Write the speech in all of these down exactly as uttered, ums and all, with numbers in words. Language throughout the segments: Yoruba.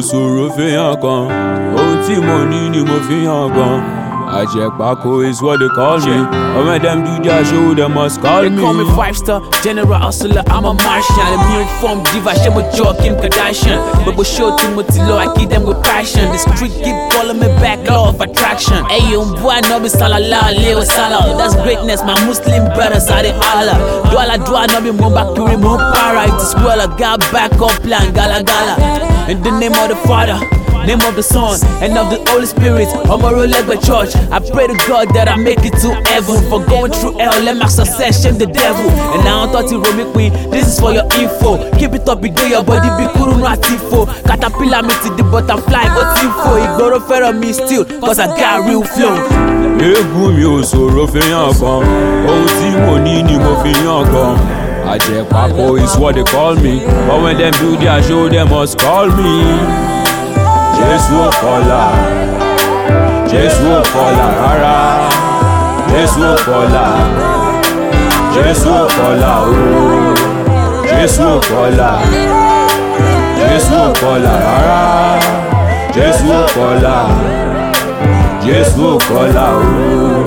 sọ̀rọ̀ fẹ́yàn kan, ohun tí mo ní ni mo fi hàn gan. Ajẹ́pákó is what they call me. And when them do their show, they must call they me. They call me five star, general hustler, I'm a Martian. A new form diva, she mo jo Kim Kardashian. But we show Timothy Low, I keep them with passion. The street keep calling me back, law of attraction. Hey, you boy, no be salala, leo salah. That's greatness, my Muslim brothers are the Allah. Dwala dwala, no be mo bakuri, mo para. It's a squirrel, I got back up plan, gala gala. In the name of the Father, name of the Son, and of the Holy Spirit, I'm a roll like church. I pray to God that I make it to heaven. For going through hell, let my success shame the devil. And now I'm thought you roll me queen, this is for your info. Keep it up, big your body be cool, not tifo. Caterpillar me to the butterfly, but info. Igboro fẹ́ràn me still, cause I got real flow. Egun mi ò sọ̀rọ̀ fẹ́yàn kan, ohun tí mo ní ni mo fi yàn gan. Ajẹ́pákó is what they call me. But when them do their show, they must call me. Jésù kọ́lá, Jésù kọ́lá rárá, Jésù kọ́lá, Jésù kọ́lá ooo, Jésù kọ́lá, Jésù kọ́lá rárá, Jésù kọ́lá, Jésù kọ́lá ooo.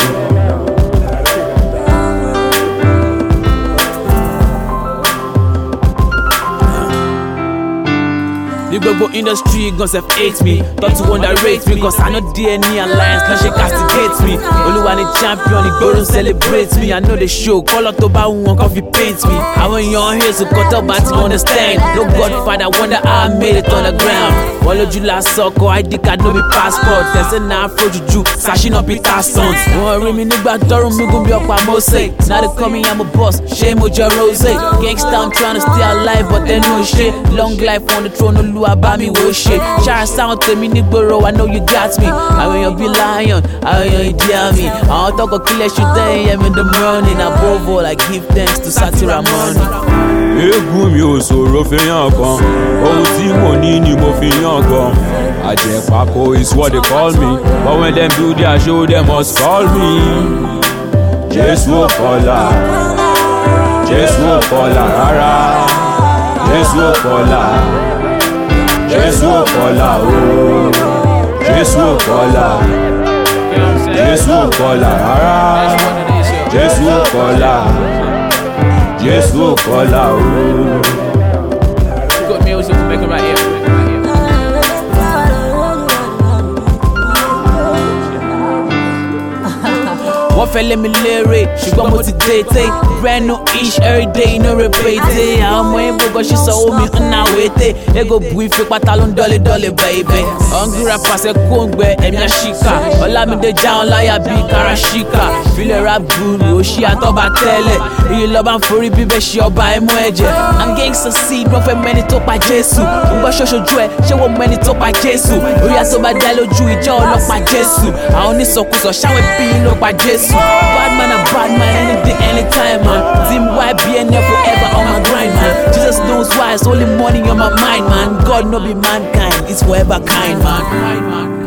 The global industry guns have hate me. Thought to underrate me, cause I know D N E alliance, now she castigates me. Oluwa the champion, the golden celebrates me. I know the show, call out to buy one coffee paints me. I want your here to cut up, but to understand. No Godfather, wonder how I made it on the ground. Wallow you last sucker, I D card, no be passport. There's an afro juju, sashing up it our sons. Won't ring me nigga, don't me gon' be up by Mose. Now they call me, I'm a boss, shame with your rose. Gangsta, I'm trying to stay alive, but they no shit. Long life on the throne, no about me wo shit. Shara sound to me nigboro, I know you got me. I want you be lion, I want you dear me. I want to go kill you today, I'm in the morning. Above all, I give thanks to Satira money. Egun mi ò sọ̀rọ̀ fẹ́yàn kan, ohun tí mo ní ni mo fi yàn gan. Ajẹ́pákó is what they call me. But when them do their show, they must call me. Jésù kọ́lá, Jésù kọ́lá rárá, Jésù kọ́lá. Jésù kọ́lá ooo, Jésù kọ́lá, Jésù kọ́lá rárá, Jésù kọ́lá, Jésù kọ́lá ooo. Good music to make it right here. Wọ́n fẹ́ lé mi lérè, ṣùgbọ́n mo ti tètè. Brand new ish every day, no repeat. Àwọn ọmọ yẹn gbogbo ṣe sọ omi ńnà wété. Ego bu ife pátá ló ń dọ́lé dọ́lé baby. Hungry pàṣẹ kóńgbẹ ẹ̀mí àṣìkà. Ọlámídé jáwọn láyà bíi Karashika. Fílẹ̀ rap guru, òṣì àtọ́ba tẹ́lẹ̀. Iye lọ́ba ń forí bíbẹ̀ ṣe ọba ẹ̀mú ẹ̀jẹ̀. I'm gangsta seed, wọ́n fẹ́ mẹ́ni tó pa Jésù. Ń gbọ́ ṣoṣojú ẹ̀, ṣé wọ́n mẹ́ni tó pa Jésù? Orí àtọ́ba dá lójú ìjọ ọlọ́pàá Jésù. Àwọn onísọkúsọ ṣáwọn ẹbí ló pa Jésù. Bad man, a bad man, any day, anytime, man. Team Y B N F forever on my grind, man. Jesus knows why, it's only money on my mind, man. God no be mankind, it's forever kind, man.